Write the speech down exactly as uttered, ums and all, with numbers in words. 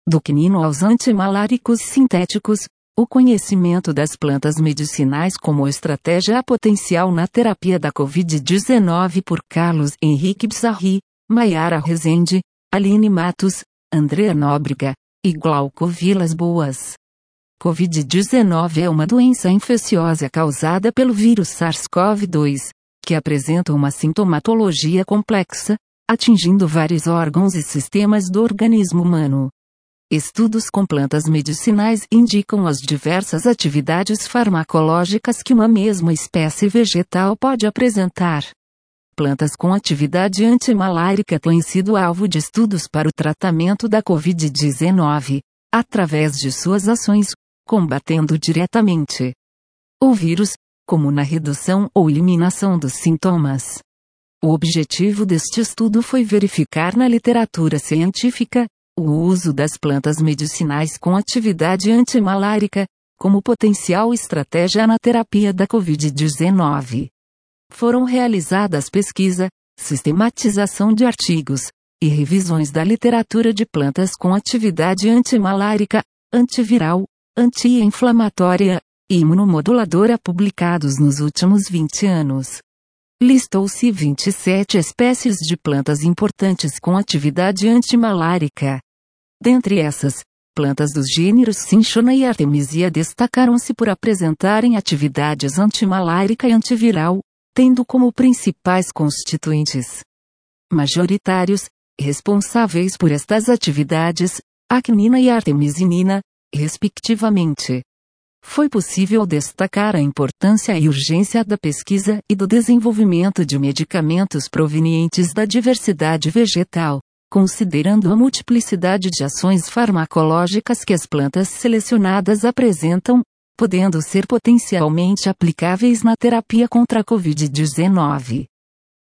Do quinino aos antimaláricos sintéticos, o conhecimento das plantas medicinais como estratégia potencial na terapia da covid dezenove por Carlos Henrique Pizarri, Maiara Rezende, Aline Matos, Andrea Nóbrega e Glauco Vilas Boas. covid dezenove é uma doença infecciosa causada pelo vírus SARS-CoV dois, que apresenta uma sintomatologia complexa, atingindo vários órgãos e sistemas do organismo humano. Estudos com plantas medicinais indicam as diversas atividades farmacológicas que uma mesma espécie vegetal pode apresentar. Plantas com atividade antimalárica têm sido alvo de estudos para o tratamento da covid dezenove, através de suas ações, combatendo diretamente o vírus, como na redução ou eliminação dos sintomas. O objetivo deste estudo foi verificar na literatura científica o uso das plantas medicinais com atividade antimalárica, como potencial estratégia na terapia da covid dezenove. Foram realizadas pesquisa, sistematização de artigos, e revisões da literatura de plantas com atividade antimalárica, antiviral, anti-inflamatória e imunomoduladora publicados nos últimos vinte anos. Listou-se vinte e sete espécies de plantas importantes com atividade antimalárica. Dentre essas, plantas dos gêneros Cinchona e Artemisia destacaram-se por apresentarem atividades antimalárica e antiviral, tendo como principais constituintes majoritários, responsáveis por estas atividades, a quinina e a artemisinina, respectivamente. Foi possível destacar a importância e urgência da pesquisa e do desenvolvimento de medicamentos provenientes da diversidade vegetal, considerando a multiplicidade de ações farmacológicas que as plantas selecionadas apresentam, podendo ser potencialmente aplicáveis na terapia contra a covid dezenove.